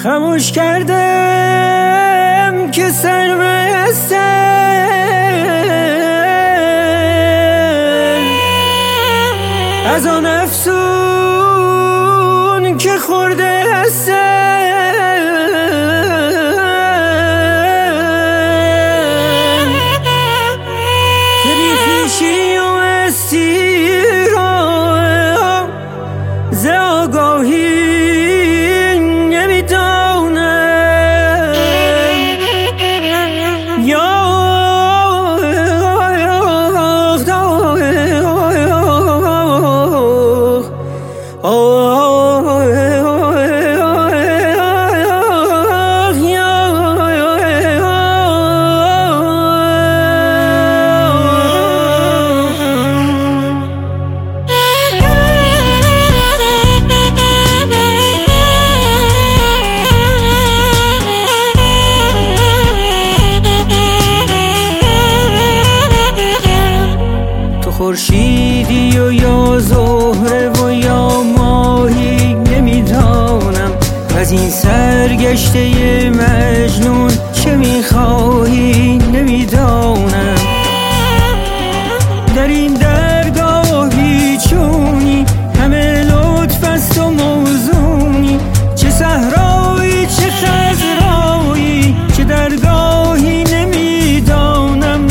خاموش کردم که سرمستم از آن افسون که خورده هستم. که بیخیشی و مستی را ز آگاهی خورشیدی و یا زهره و یا ماهی نمیدانم، از این سرگشته مجنون چه میخواهی نمیدانم. در این درگاهی چونی همه لطف است و موزونی، چه صحرایی چه خضرایی چه درگاهی نمیدانم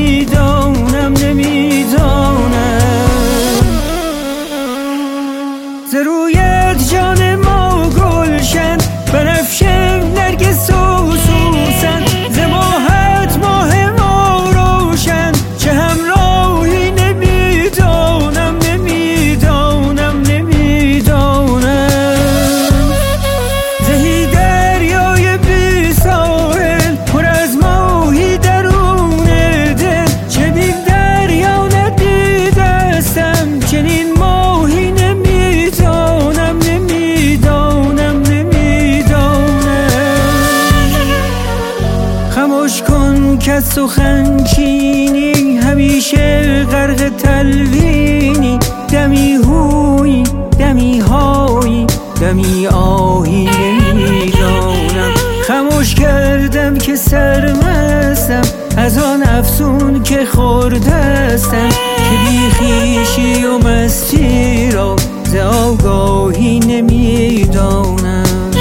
ز رویت جان ما گلشن بنفشه نرگس و سوسن، ز ماهت ماه ما روشن چه همراهی نمیدانم زهی دریای بی ساحل پر از ماهی درون دل، چنین دریا ندیدستم چنین ماهی خاموش کن که سخن چینی همیشه غرق تلوینی، دمی هوی دمی هایی دمی آهی نمیدانم. خاموش کردم که سرمستم از آن افسون که خوردستم، که بیخیشی و مستی را ز آگاهی نمیدانم.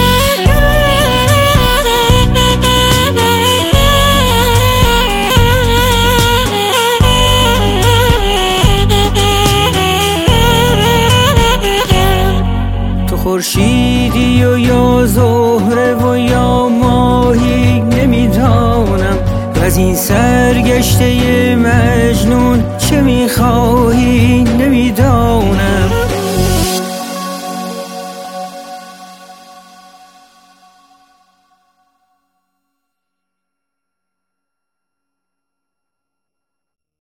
خورشیدی و یا زهره و یا ماهی نمیدانم، از این سرگشته مجنون چه میخواهی نمیدانم.